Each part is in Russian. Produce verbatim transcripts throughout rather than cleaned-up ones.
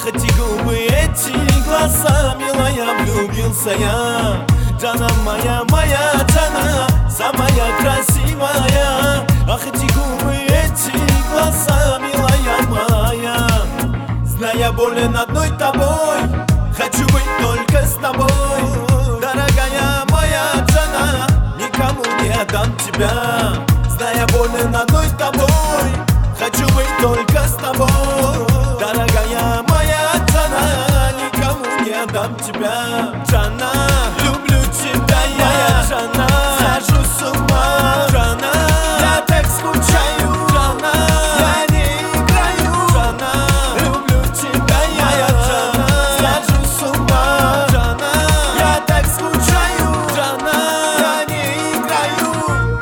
эти губы, эти глаза, милая, влюбился я. Джана моя, моя Джана, самая красивая. Ах, эти губы, эти глаза, милая моя. Зная болен одной тобой, хочу быть только с тобой. Дорогая моя Джана, никому не отдам тебя. Зная болен одной тобой, хочу быть только с тобой. Дорогая моя Джана, никому не отдам тебя. Джана, люблю тебя я, Джана, схожу с ума. Джана, я так скучаю. Джана, я не играю. Джана, люблю тебя я, Джана, схожу с ума. Джана, я так скучаю. Джана, я не играю.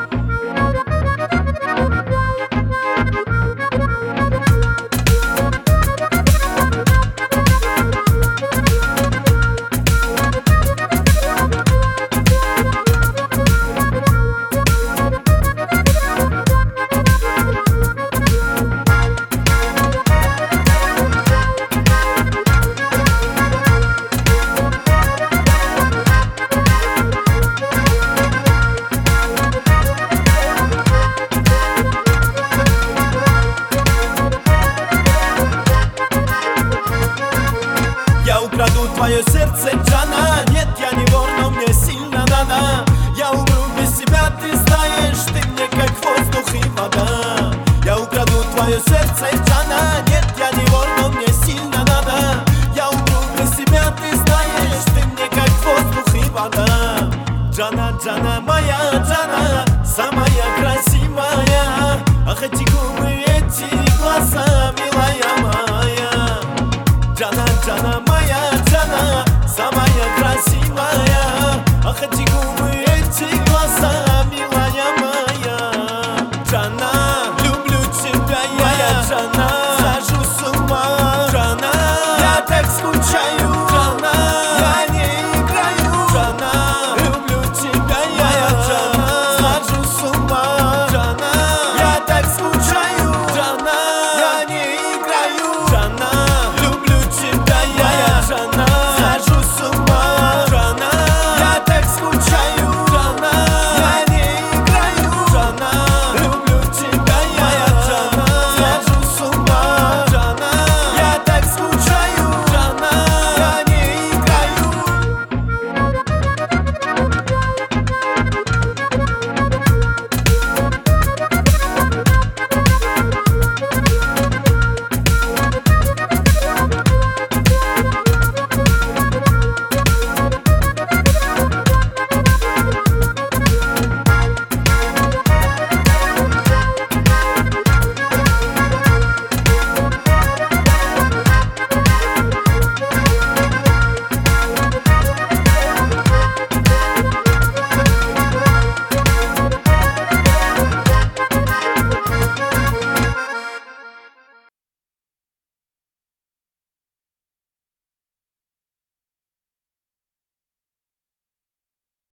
Я украду твое сердце, Джана. Нет, я не вор, но мне сильно надо. Я умру без тебя, ты знаешь, ты мне как воздух и вода. Я украду твое сердце, Джана. Нет, я не вор, но мне сильно надо. Я умру без тебя, ты знаешь, ты мне как воздух и вода. Джана, Джана, моя Джана, самая красивая. Ах, эти губы, эти глаза, милая моя. Джана, Джана, моя Джана, самая